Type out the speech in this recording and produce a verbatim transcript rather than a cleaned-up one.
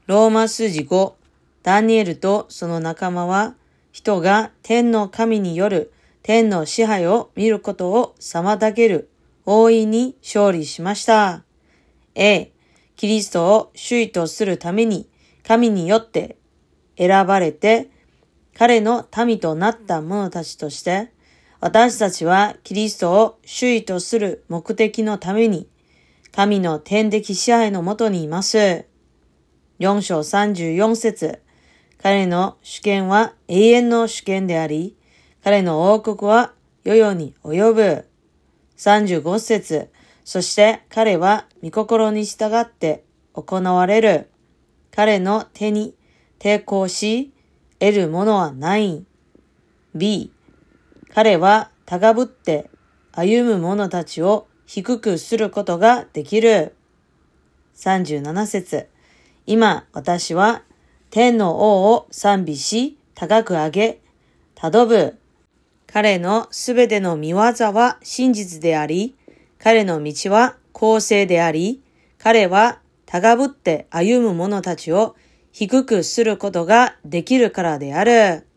ローマ数字ご、ダニエルとその仲間は、人が天の神による天の支配を見ることを妨げる王位に勝利しました。A、キリストを首位とするために神によって選ばれて彼の民となった者たちとして、私たちはキリストを首位とする目的のために神の天的支配のもとにいます。よん章さんじゅうよん節、彼の主権は永遠の主権であり、彼の王国は世々に及ぶ。さんじゅうご節、そして彼は御心に従って行われる。彼の手に抵抗し、得るものはない。B、彼は高ぶって歩む者たちを低くすることができる。さんじゅうなな節、今私は天の王を賛美し、高く上げ、たどぶ。彼のすべての御業は真実であり、彼の道は公正であり、彼は高ぶって歩む者たちを低くすることができるからである。